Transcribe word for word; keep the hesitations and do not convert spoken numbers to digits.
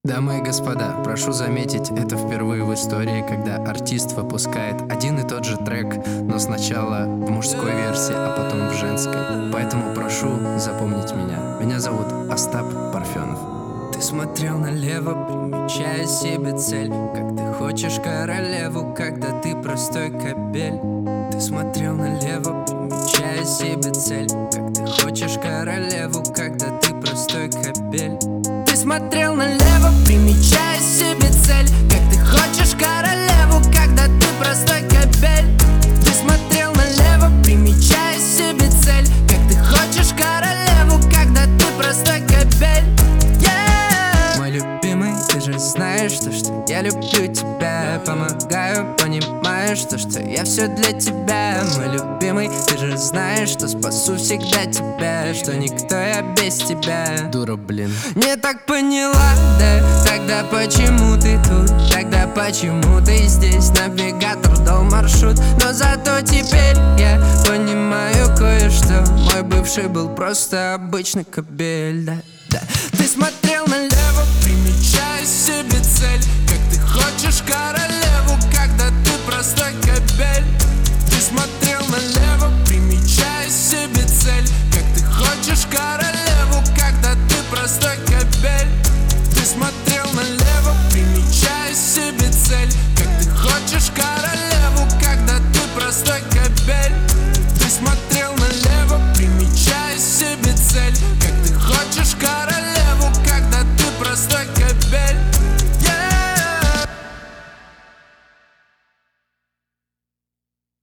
Дамы и господа, прошу заметить, это впервые в истории, когда артист выпускает один и тот же трек, но сначала в мужской версии, а потом в женской. Поэтому прошу запомнить меня. Меня зовут Остап Парфенов. Ты смотрел налево, примечая себе цель, как ты хочешь королеву, когда ты простой кобель. Ты смотрел налево, примечая себе цель, как ты хочешь королеву, когда ты простой кобель. Ты смотрел налево, примечая себе цель, как ты хочешь королеву, когда ты простой кобель. Ты смотрел налево, примечая себе цель, как ты хочешь королеву, когда ты простой кобель. Yeah! Мой любимый, ты же знаешь, то, что я люблю тебя, помогаю, понимаешь, то, что я все для тебя. Мой любимый, ты же знаешь, что спасу всегда тебя, что никто я без тебя. Дура, блин. Не так поняла, да? Тогда почему ты тут? Тогда почему ты здесь? Навигатор дал маршрут, но зато теперь я понимаю кое-что. Мой бывший был просто обычный кобель, да, да. Ты смотрел налево, примечая себе цель, как ты хочешь королеву, когда ты простой кобель. Ты смотрел налево, примечая себе цель, как ты хочешь королеву.